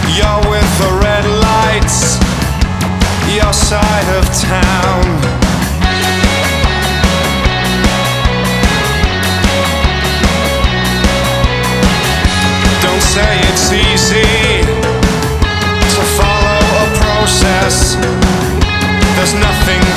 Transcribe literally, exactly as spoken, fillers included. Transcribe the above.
You're with the red lights, your side of town. Don't say it's easy to follow a process. There's nothing